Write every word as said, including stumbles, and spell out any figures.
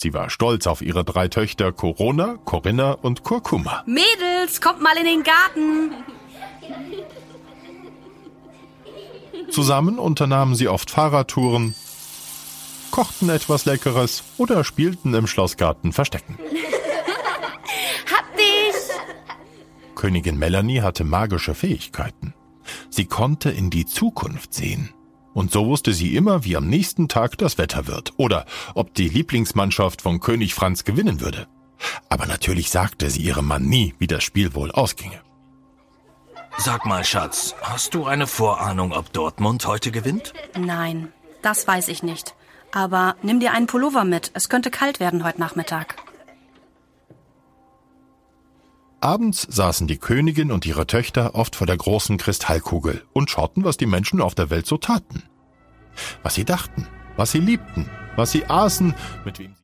Sie war stolz auf ihre drei Töchter Corona, Corinna und Kurkuma. Mädels, kommt mal in den Garten. Zusammen unternahmen sie oft Fahrradtouren, kochten etwas Leckeres oder spielten im Schlossgarten Verstecken. Hab dich! Königin Melanie hatte magische Fähigkeiten. Sie konnte in die Zukunft sehen. Und so wusste sie immer, wie am nächsten Tag das Wetter wird oder ob die Lieblingsmannschaft von König Franz gewinnen würde. Aber natürlich sagte sie ihrem Mann nie, wie das Spiel wohl ausginge. Sag mal, Schatz, hast du eine Vorahnung, ob Dortmund heute gewinnt? Nein, das weiß ich nicht. Aber nimm dir einen Pullover mit. Es könnte kalt werden heute Nachmittag. Abends saßen die Königin und ihre Töchter oft vor der großen Kristallkugel und schauten, was die Menschen auf der Welt so taten. Was sie dachten, was sie liebten, was sie aßen, mit wem sie